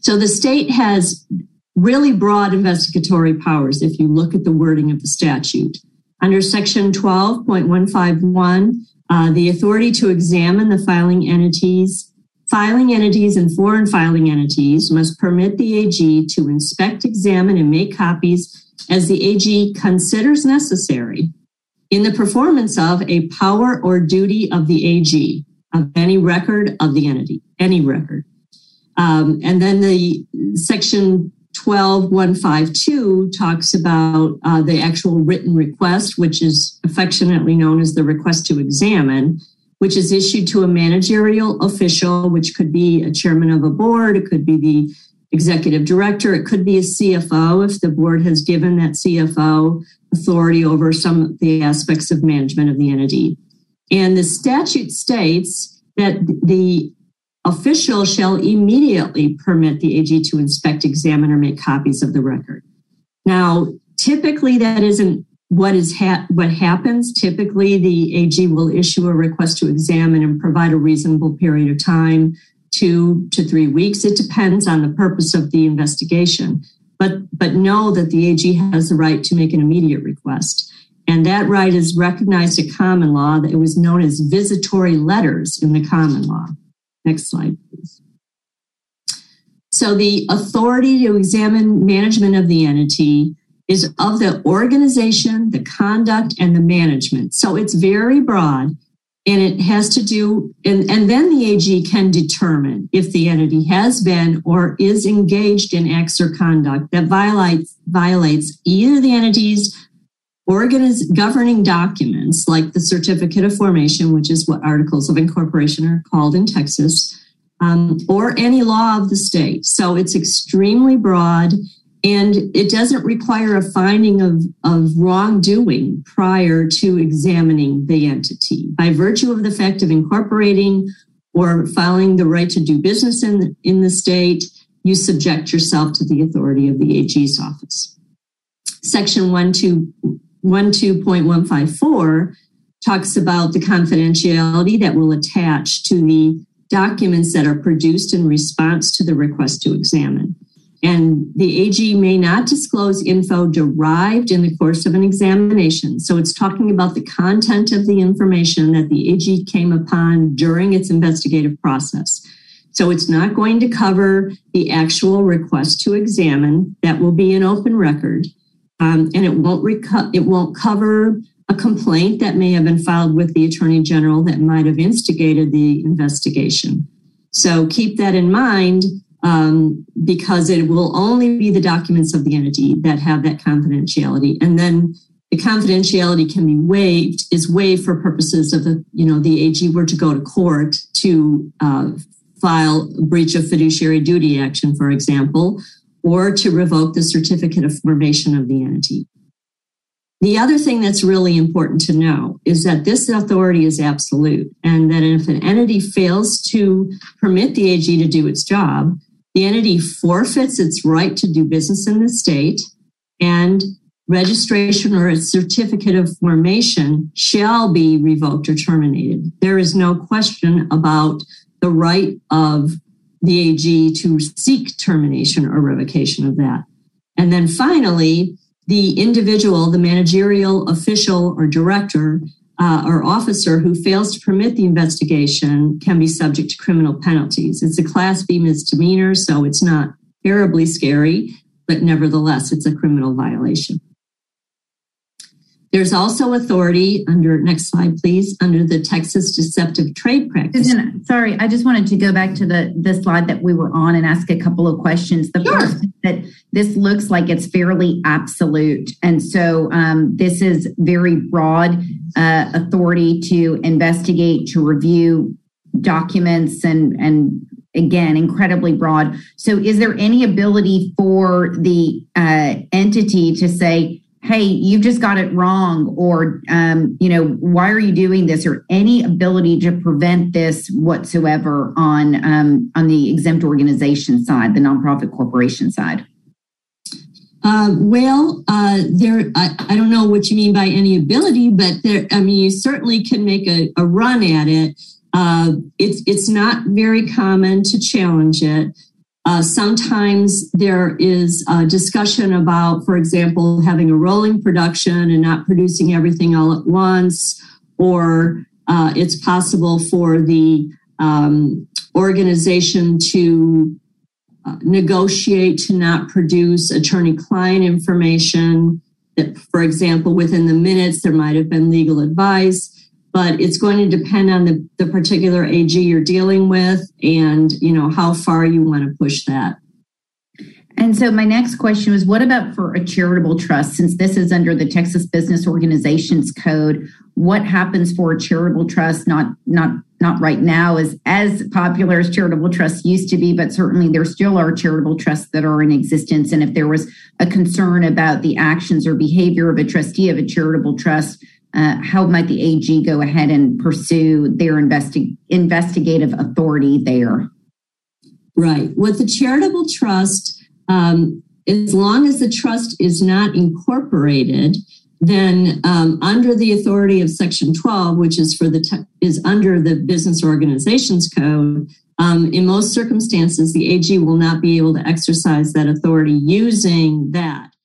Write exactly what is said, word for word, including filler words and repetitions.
So the state has really broad investigatory powers if you look at the wording of the statute. Under Section twelve point one five one, uh, the authority to examine the filing entities, filing entities and foreign filing entities must permit the A G to inspect, examine, and make copies as the A G considers necessary in the performance of a power or duty of the A G, of any record of the entity, any record. Um, and then the Section twelve point one five two talks about uh, the actual written request, which is affectionately known as the request to examine, which is issued to a managerial official, which could be a chairman of a board, it could be the executive director, it could be a C F O if the board has given that C F O authority over some of the aspects of management of the entity. And the statute states that the official shall immediately permit the A G to inspect, examine, or make copies of the record. Now, typically that isn't what is ha- what happens. Typically, the A G will issue a request to examine and provide a reasonable period of time, two to three weeks. It depends on the purpose of the investigation. But, but know that the A G has the right to make an immediate request. And that right is recognized in common law. That it was known as visitory letters in the common law. Next slide, please. So the authority to examine management of the entity is of the organization, the conduct, and the management. So it's very broad, and it has to do, and, and then the A G can determine if the entity has been or is engaged in acts or conduct that violates, violates either the entity's Organiz- governing documents like the Certificate of Formation, which is what Articles of Incorporation are called in Texas, um, or any law of the state. So it's extremely broad, and it doesn't require a finding of, of wrongdoing prior to examining the entity. By virtue of the fact of incorporating or filing the right to do business in the, in the state, you subject yourself to the authority of the A G's office. Section one two point one five four talks about the confidentiality that will attach to the documents that are produced in response to the request to examine. And the A G may not disclose info derived in the course of an examination. So it's talking about the content of the information that the A G came upon during its investigative process. So it's not going to cover the actual request to examine. That will be an open record. Um, and it won't reco- it won't cover a complaint that may have been filed with the Attorney General that might have instigated the investigation. So keep that in mind, um, because it will only be the documents of the entity that have that confidentiality. And then the confidentiality can be waived, is waived for purposes of the, you know, the A G were to go to court to uh, file a breach of fiduciary duty action, for example, or to revoke the certificate of formation of the entity. The other thing that's really important to know is that this authority is absolute, and that if an entity fails to permit the A G to do its job, the entity forfeits its right to do business in the state, and registration or a certificate of formation shall be revoked or terminated. There is no question about the right of the A G to seek termination or revocation of that. And then finally, the individual, the managerial official or director uh, or officer who fails to permit the investigation can be subject to criminal penalties. It's a Class B misdemeanor, so it's not terribly scary, but nevertheless, it's a criminal violation. There's also authority under, next slide, please, under the Texas Deceptive Trade Practice. Susan, sorry, I just wanted to go back to the, the slide that we were on and ask a couple of questions. The sure. first is that this looks like it's fairly absolute. And so um, this is very broad uh, authority to investigate, to review documents, and, and again, incredibly broad. So is there any ability for the uh, entity to say, hey, you just got it wrong, or, um, you know, why are you doing this, or any ability to prevent this whatsoever on um, on the exempt organization side, the nonprofit corporation side? Uh, well, uh, there. I, I don't know what you mean by any ability, but there. I mean, you certainly can make a, a run at it. Uh, it's it's not very common to challenge it. Uh, sometimes there is a discussion about, for example, having a rolling production and not producing everything all at once, or uh, it's possible for the um, organization to uh, negotiate to not produce attorney-client information. That, for example, within the minutes, there might have been legal advice. But it's going to depend on the, the particular A G you're dealing with and, you know, how far you want to push that. And so my next question was, what about for a charitable trust? Since this is under the Texas Business Organizations Code, what happens for a charitable trust? Not not not right now as, as popular as charitable trusts used to be, but certainly there still are charitable trusts that are in existence. And if there was a concern about the actions or behavior of a trustee of a charitable trust, Uh, how might the A G go ahead and pursue their investi- investigative authority there? Right. With the charitable trust, um, as long as the trust is not incorporated, then um, under the authority of Section twelve, which is for the te- is under the Business Organizations Code, um, in most circumstances, the A G will not be able to exercise that authority using that.